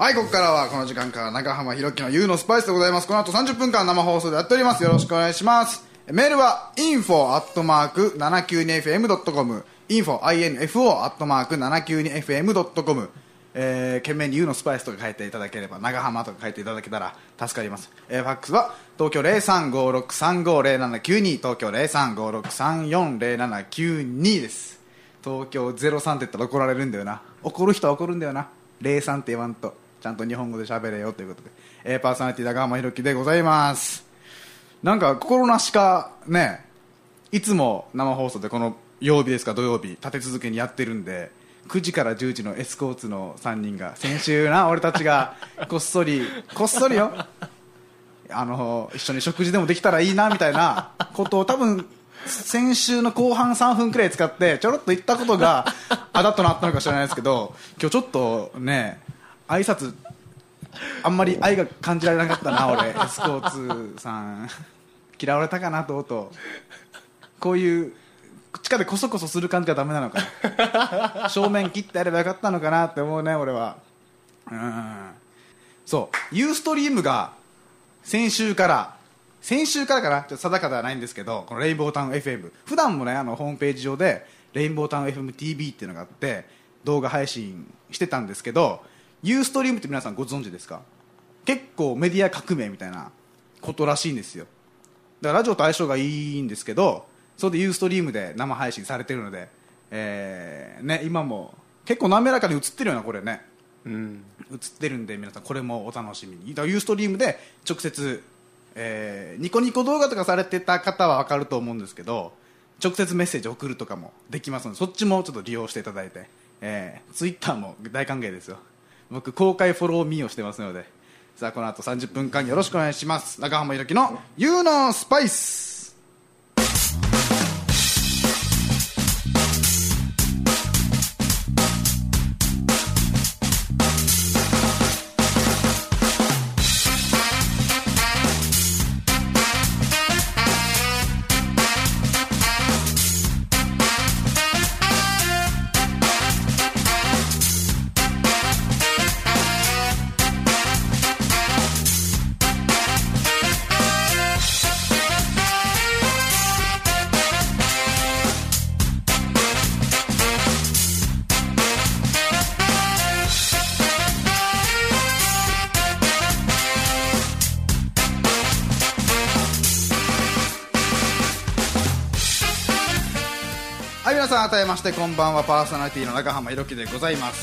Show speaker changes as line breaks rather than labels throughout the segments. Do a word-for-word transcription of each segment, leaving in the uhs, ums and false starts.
はい、ここからはこの時間から長浜ひろきの ユー のスパイスでございます。この後さんじゅっぷんかん生放送でやっております。よろしくお願いします。メールは インフォ アットマーク ななきゅうにエフエム ドットコム インフォ アットマーク ななきゅうにエフエム ドットコム、えー、懸命に ユー のスパイスとか書いていただければ、長浜とか書いていただけたら助かります。えー、ファックスは東京 ゼロさんごろくさんごゼロななきゅうに、東京 ゼロさんごろくさんよんゼロななきゅうにです。東京ゼロさんって言ったら怒られるんだよな。怒る人は怒るんだよな。ゼロさんって言わんとちゃんと日本語で喋れよということで、えー、パーソナリティ長浜ひろきでございます。なんか心なしかね、いつも生放送でこの曜日ですか、土曜日立て続けにやってるんで、くじからじゅうじのエスコーツのさんにんが先週な俺たちがこっそりこっそりよあの一緒に食事でもできたらいいなみたいなことを多分先週の後半さんぷんくらい使ってちょろっと言ったことがあだとなったのか知らないですけど、今日ちょっとね挨拶あんまり愛が感じられなかったな俺。エスコーツさん嫌われたかなとうとう。こういう地下でこそこそする感じがダメなのかな正面切ってやればよかったのかなって思うね俺は。うん、そうユーストリームが先週から先週からかな、ちょっと定かではないんですけど、このレインボータウン エフエム、 普段もねあのホームページ上でレインボータウン エフエムティービー っていうのがあって動画配信してたんですけど、ユーストリームって皆さんご存知ですか？結構メディア革命みたいなことらしいんですよ。だからラジオと相性がいいんですけど、それでユーストリームで生配信されてるので、えーね、今も結構滑らかに映ってるようなこれね、うん、映ってるんで皆さんこれもお楽しみに。だからユーストリームで直接、えー、ニコニコ動画とかされてた方は分かると思うんですけど、直接メッセージ送るとかもできますので、そっちもちょっと利用していただいて、えー、ツイッターも大歓迎ですよ。僕公開フォローミーをしてますので、さあこの後さんじゅっぷんかんよろしくお願いします。長浜ひろきの ユー のスパイス。はい、皆さん改めましてこんばんは。パーソナリティの長浜ひろきでございます。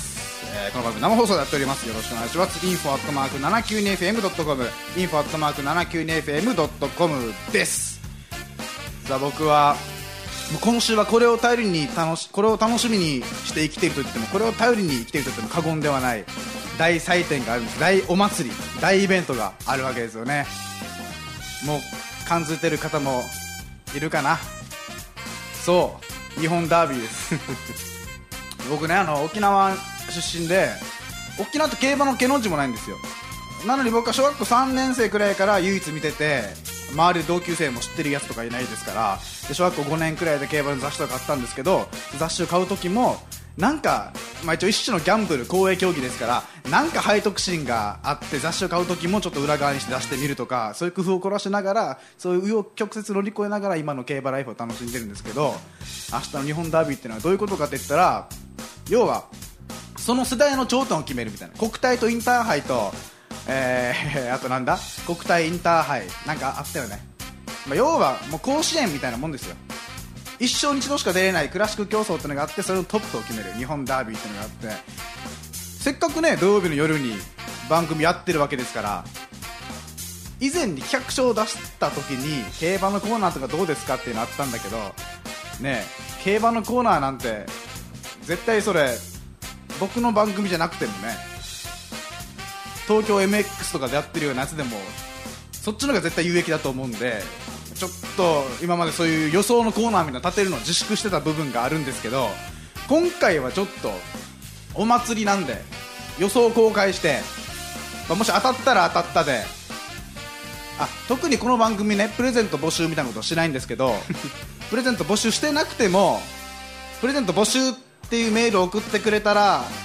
えー、この番組生放送でやっております。よろしくお願いします。インフォ アットマーク ななきゅうにエフエム ドットコム インフォ アットマーク ななきゅうにエフエム ドットコム です。さあ僕はもう今週はこれを頼りに楽しこれを楽しみにして生きていると言っても、これを頼りに生きていると言っても過言ではない大祭典があるんです。大お祭り、大イベントがあるわけですよね。もう感じてる方もいるかな。そう日本ダービーです僕ねあの沖縄出身で、沖縄って競馬の毛の字もないんですよ。なのに僕は小学校さんねん生くらいから唯一見てて、周りで同級生も知ってるやつとかいないですから、で小学校ごねんくらいで競馬の雑誌とか買ったんですけど、雑誌を買う時もなんか、まあ、一応一種のギャンブル公営競技ですから、なんか背徳心があって雑誌を買う時もちょっと裏側にして出してみるとか、そういう工夫を凝らしながら、そういう紆余曲折乗り越えながら今の競馬ライフを楽しんでるんですけど、明日の日本ダービーっていうのはどういうことかって言ったら、要はその世代の頂点を決めるみたいな、国体とインターハイと、えー、あとなんだ国体インターハイなんかあったよね。まあ、要はもう甲子園みたいなもんですよ。一生に一度しか出れないクラシック競争っていうのがあって、それのトップを決める日本ダービーっていうのがあって、せっかくね土曜日の夜に番組やってるわけですから、以前に企画書を出した時に競馬のコーナーとかどうですかっていうのあったんだけどね、競馬のコーナーなんて絶対それ僕の番組じゃなくてもね、東京 エムエックス とかでやってるようなやつでもそっちの方が絶対有益だと思うんで、ちょっと今までそういう予想のコーナーみたいなの立てるのを自粛してた部分があるんですけど、今回はちょっとお祭りなんで予想を公開して、まあ、もし当たったら当たったで、あ特にこの番組ねプレゼント募集みたいなことはしないんですけどプレゼント募集してなくてもプレゼント募集っていうメールを送ってくれたら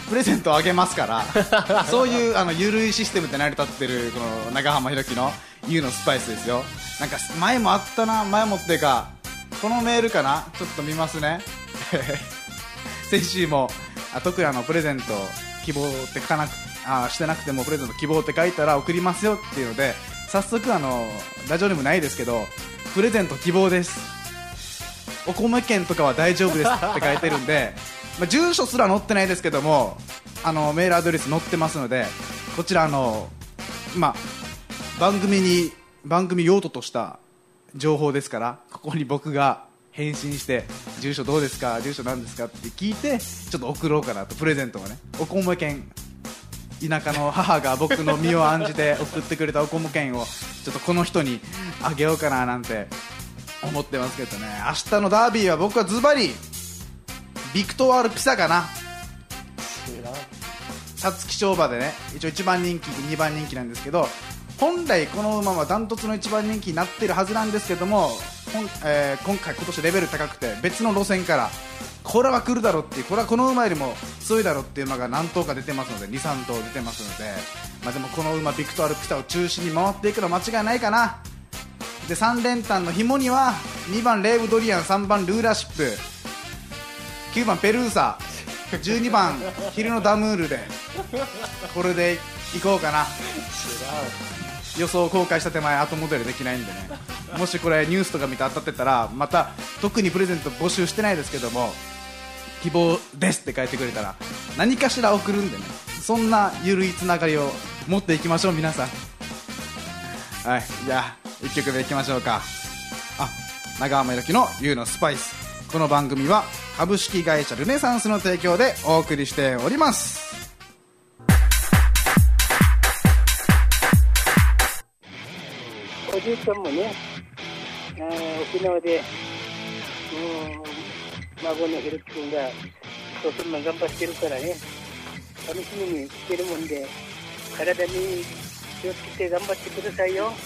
プレゼントをあげますからそういうあの緩いシステムで成り立ってるこの長浜ひろきの U のスパイスですよ。なんか前もあったな、前もっていうかこのメールかな、ちょっと見ますね先週もあ特にあのプレゼント希望って書かなくあしてなくてもプレゼント希望って書いたら送りますよっていうので、早速あのラジオネームないですけどプレゼント希望です、お米券とかは大丈夫ですって書いてるんでまあ住所すら載ってないですけどもあのメールアドレス載ってますので、こちらあの、まあ、番組に番組用途とした情報ですから、ここに僕が返信して住所どうですか、住所なんですかって聞いてちょっと送ろうかなと。プレゼントがね、お米券、田舎の母が僕の身を案じて送ってくれたお米券をちょっとこの人にあげようかななんて思ってますけどね。明日のダービーは僕はズバリビクトワールピサかな。皐月賞馬でね一応いちばん人気にばん人気なんですけど、本来この馬はダントツのいちばん人気になっているはずなんですけども、えー、今回今年レベル高くて別の路線からこれは来るだろうっていう、これはこの馬よりも強いだろうっていう馬が何頭か出てますので に,さん 頭出てますので、まあ、でもこの馬ビクトワールピサを中心に回っていくのは間違いないかな。でさん連単の紐にはにばんレーブドリアン、さんばんルーラーシップ、きゅうばんペルーサ、じゅうにばんヒルノダムールでこれでいこうかな。予想を公開した手前後戻りできないんでね、もしこれニュースとか見て当たってたらまた特にプレゼント募集してないですけども希望ですって書いてくれたら何かしら送るんでね、そんなゆるいつながりを持っていきましょう皆さん。はい、じゃあいっきょくめいきましょうか。あ、長浜ひろきの U のスパイス、この番組は株式会社ルネサンスの提供でお送りしております。
おじいちゃんもね、沖縄でうん孫のひろき君がとても頑張ってるからね、楽しみにしてるもんで体に気をつけて頑張ってくださいよ。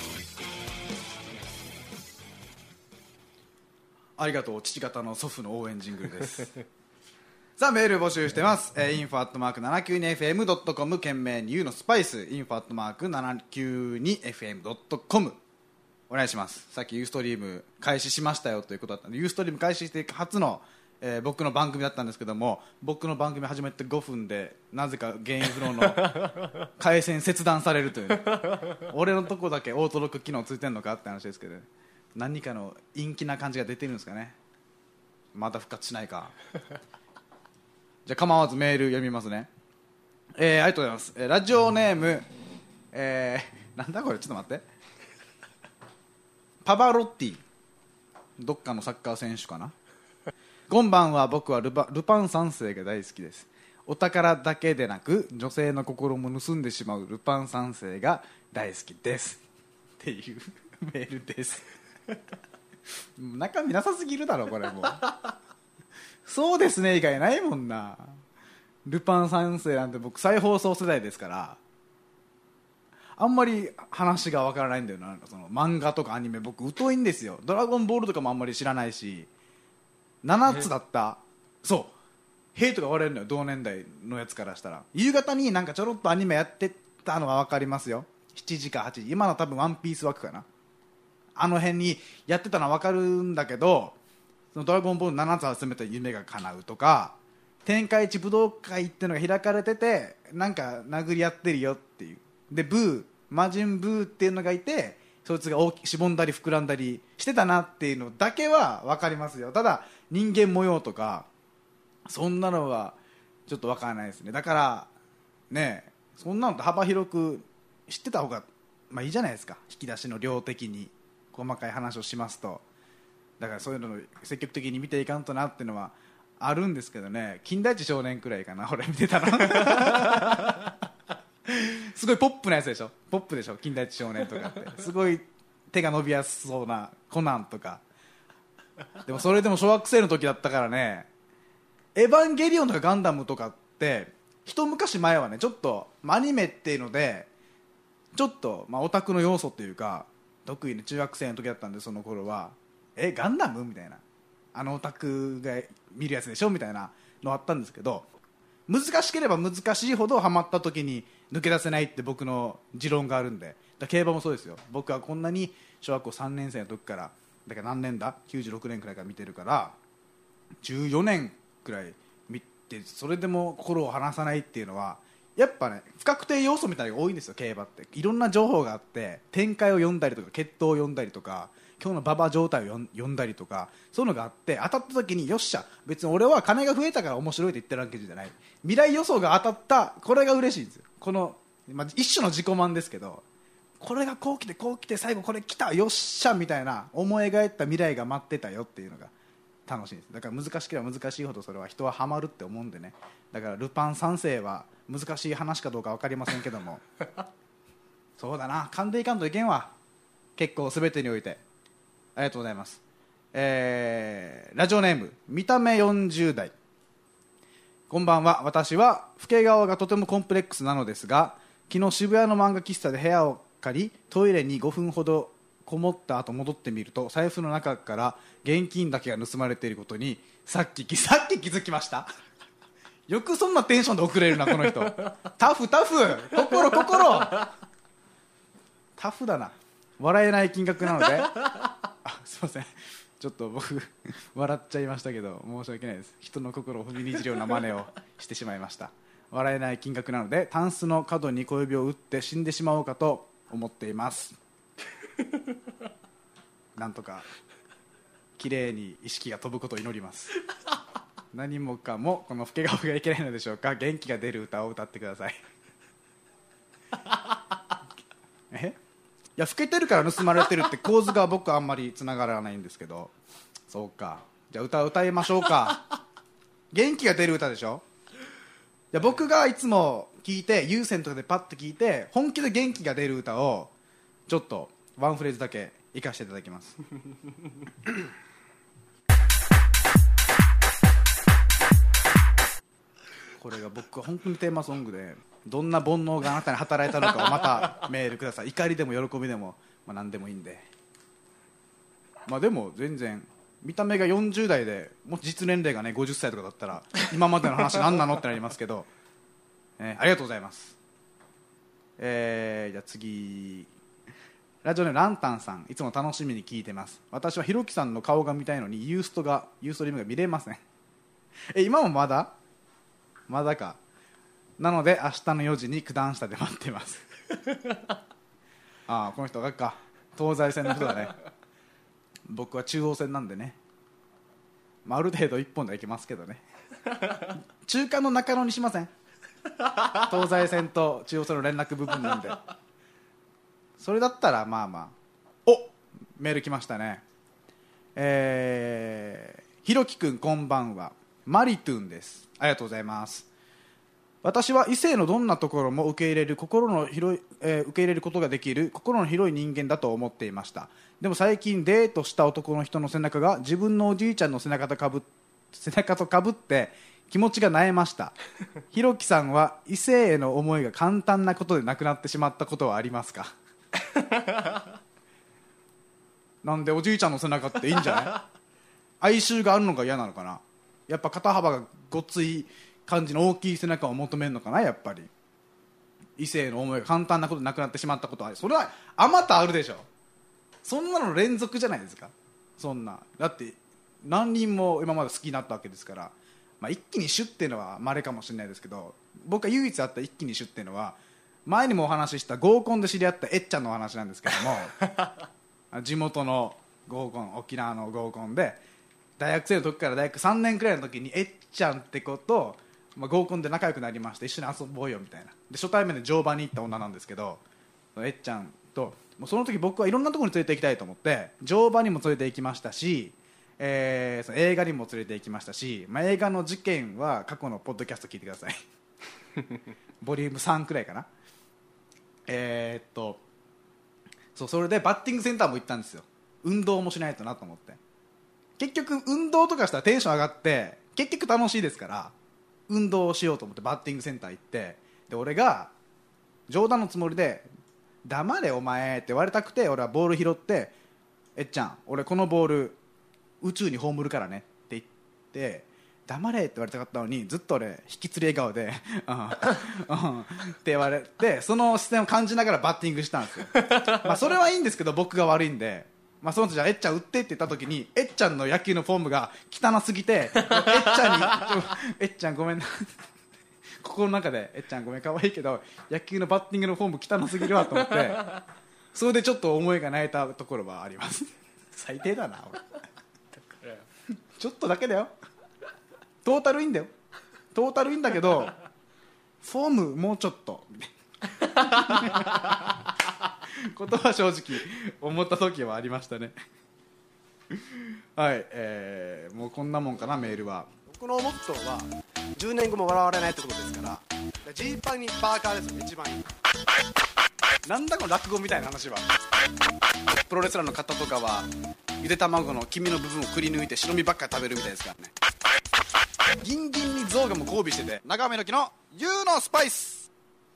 ありがとう、父方の祖父の応援ジングルですさあメール募集してます、えー、インフォ アットマーク ななきゅうにエフエム ドット コム 懸命に U のスパイス、インフォ アットマーク ななきゅうにエフエム ドット コム お願いします。さっき ユーストリーム開始しましたよということだったので、 ユーストリーム開始して初の、えー、僕の番組だったんですけども、僕の番組始めてごふんでなぜか原因不明の回線切断されるという、ね、俺のとこだけオートロック機能ついてんのかって話ですけど、ね、何かの陰気な感じが出てるんですかね。また復活しないかじゃあ構わずメール読みますね。えー、ありがとうございます、えー、ラジオネーム、えー、なんだこれ、ちょっと待って、パバロッティ、どっかのサッカー選手かなこんばんは、僕はルパ、ルパン三世が大好きです。お宝だけでなく女性の心も盗んでしまうルパン三世が大好きですっていうメールです中身なさすぎるだろこれもうそうですね以外ないもんな。ルパン三世なんて僕再放送世代ですからあんまり話がわからないんだよな。なんかその漫画とかアニメ僕疎いんですよ。ドラゴンボールとかもあんまり知らないし、ななつだったそうヘイトが割れるのよ、同年代のやつからしたら。夕方になんかちょろっとアニメやってたのは分かりますよ。しちじかはちじ、今の多分ワンピース枠かな、あの辺にやってたのは分かるんだけど、そのドラゴンボールななつ集めた夢が叶うとか、天下一武道会っていうのが開かれててなんか殴り合ってるよっていうで、ブー魔人ブーっていうのがいて、そいつが大きしぼんだり膨らんだりしてたなっていうのだけは分かりますよ。ただ人間模様とかそんなのはちょっと分からないですね。だからね、そんなのって幅広く知ってた方がまあいいじゃないですか。引き出しの量的に細かい話をしますと。だからそういうのを積極的に見ていかんとなっていうのはあるんですけどね。金田一少年くらいかな俺見てたのすごいポップなやつでしょ。ポップでしょ金田一少年とかってすごい手が伸びやすそうなコナンとか。でもそれでも小学生の時だったからね、エヴァンゲリオンとかガンダムとかって一昔前はねちょっと、まあ、アニメっていうのでちょっと、まあ、オタクの要素っていうか得意な中学生の時だったんで、その頃はえガンダムみたいな、あのオタクが見るやつでしょみたいなのあったんですけど、 難しければ難しいほどハマった時に抜け出せないって僕の持論があるんで、だから競馬もそうですよ。僕はこんなに小学校さんねん生の時からだから何年だきゅうじゅうろくねんくらいから見てるからじゅうよねんくらい見て、それでも心を離さないっていうのはやっぱね不確定要素みたいなのが多いんですよ。競馬っていろんな情報があって展開を読んだりとか血統を読んだりとか今日の馬場状態を読んだりとかそういうのがあって、当たった時によっしゃ別に俺は金が増えたから面白いって言ってるわけじゃない、未来予想が当たったこれが嬉しいんですよ。この、まあ、一種の自己満ですけど、これがこう来てこう来て最後これ来たよっしゃみたいな思い描いた未来が待ってたよっていうのが楽しいんです。だから難しければ難しいほどそれは人はハマるって思うんでね。だからルパン三世は難しい話かどうか分かりませんけどもそうだな、勘でいかんといけんわ結構全てにおいて。ありがとうございます。えー、ラジオネーム見た目よんじゅう代。こんばんは。私は老け顔がとてもコンプレックスなのですが、昨日渋谷の漫画喫茶で部屋を借りトイレにごふんほどこもった後戻ってみると財布の中から現金だけが盗まれていることにさっきさっき気づきましたよくそんなテンションで送れるなこの人タフタフ心心タフだな。笑えない金額なのであすいませんちょっと僕笑っちゃいましたけど申し訳ないです。人の心を踏みにじるような真似をしてしまいました。笑えない金額なのでタンスの角に小指を打って死んでしまおうかと思っていますなんとか綺麗に意識が飛ぶことを祈ります何もかもこの老け顔がいけないのでしょうか。元気が出る歌を歌ってくださいえいや老けてるから盗まれてるって構図が僕はあんまりつながらないんですけど、そうかじゃあ歌を歌いましょうか元気が出る歌でしょ。じゃあ僕がいつも聞いて有線とかでパッと聞いて本気で元気が出る歌をちょっとワンフレーズだけ行かせていただきますこれが僕は本当にテーマソングでどんな煩悩があなたに働いたのかをまたメールください。怒りでも喜びでも、まあ、何でもいいんで。まあでも全然見た目がよんじゅう代でもし実年齢がねごじゅっさいとかだったら今までの話何なのってなりますけど、えー、ありがとうございます。えー、じゃあ次ラジオネームランタンさん。いつも楽しみに聞いてます。私はひろきさんの顔が見たいのにユーストがユーストリームが見れませんえ今もまだまだか。なので明日のよじに九段下で待ってますああこの人がか東西線の人だね僕は中央線なんでね、まあ、ある程度一本ではいけますけどね中間の中野にしません東西線と中央線の連絡部分なんでそれだったらまあまあ。おメール来ましたね。えー、ひろきくんこんばんは。マリトゥンです。ありがとうございます。私は異性のどんなところも受け入れる心の広い、えー、受け入れることができる心の広い人間だと思っていました。でも最近デートした男の人の背中が自分のおじいちゃんの背中とかぶ背中とかぶって気持ちが萎えましたひろきさんは異性への思いが簡単なことでなくなってしまったことはありますかなんでおじいちゃんの背中っていいんじゃない哀愁があるのが嫌なのかな。やっぱ肩幅がごっつい感じの大きい背中を求めるのかな。やっぱり異性の思いが簡単なことでなくなってしまったことはそれはあまたあるでしょ。そんなの連続じゃないですか。そんなだって何人も今まで好きになったわけですから、まあ、一気にシュッっていうのは稀かもしれないですけど、僕が唯一あった一気にシュッっていうのは前にもお話しした合コンで知り合ったえっちゃんのお話なんですけども地元の合コン沖縄の合コンで大学生の時から大学さんねんくらいの時にえっちゃんって子と、まあ、合コンで仲良くなりまして一緒に遊ぼうよみたいなで初対面で乗馬に行った女なんですけど、えっちゃんともうその時僕はいろんなところに連れて行きたいと思って乗馬にも連れて行きましたし、えー、その映画にも連れて行きましたし、まあ、映画の事件は過去のポッドキャスト聞いてくださいボリュームさんくらいかな。えー、っとそうそれでバッティングセンターも行ったんですよ。運動もしないとなと思って。結局運動とかしたらテンション上がって結局楽しいですから運動をしようと思ってバッティングセンター行って、で俺が冗談のつもりで黙れお前って言われたくて俺はボール拾ってえっちゃん俺このボール宇宙に葬るからねって言って黙れって言われたかったのにずっと俺引きつり笑顔でうん、うん、って言われて、その視線を感じながらバッティングしたんですよまあそれはいいんですけど僕が悪いんで、まあ、その時じゃあえっちゃん打ってって言った時にえっちゃんの野球のフォームが汚すぎてえっちゃんにえっちゃんごめんな心の中でえっちゃんごめん可愛いけど野球のバッティングのフォーム汚すぎるわと思ってそれでちょっと思いが泣いたところはあります最低だな俺ちょっとだけだよ、トータルいいんだよ、トータルいいんだけどフォームもうちょっとことは正直思った時はありましたねはい、えー、もうこんなもんかなメールは。
僕のモットーはじゅうねんごも笑われないってことですからジーパンにパーカーですよ一番いい。
なんだこの落語みたいな話は。プロレスラーの方とかはゆで卵の黄身の部分をくり抜いて白身ばっかり食べるみたいですからね。ギンギンに象がも交尾してて、長めの木の ユー のスパイス。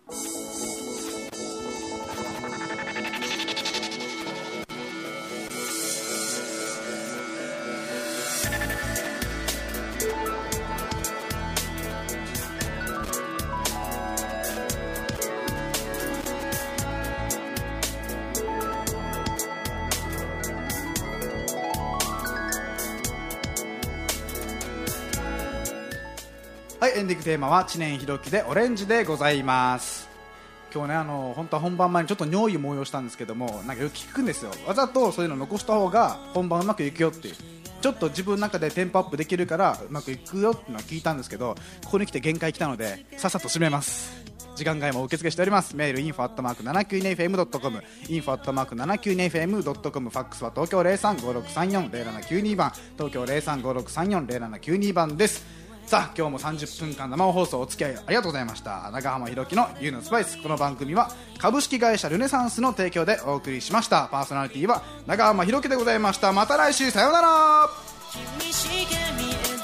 はい、エンディングテーマは知念ひろきでオレンジでございます。今日ね、あの本当は本番前にちょっと尿意を催したんですけども、なんかよく聞くんですよ。わざとそういうの残した方が本番うまくいくよっていう、ちょっと自分の中でテンポアップできるからうまくいくよっていうのを聞いたんですけど、ここに来て限界来たのでさっさと締めます。時間外も受付しております。メール インフォ アットマーク ななきゅうにエフエム ドットコム インフォ アットマーク ななきゅうにエフエム ドットコム ファックスは東京 ゼロさん ごろくさんよん ゼロななきゅうに 番、東京 ゼロさん ごろくさんよん ゼロななきゅうに 番です。さあ今日もさんじゅっぷんかん生放送お付き合いありがとうございました。長浜ひろきの ユー のスパイス。この番組は株式会社ルネサンスの提供でお送りしました。パーソナリティは長浜ひろきでございました。また来週、さようなら。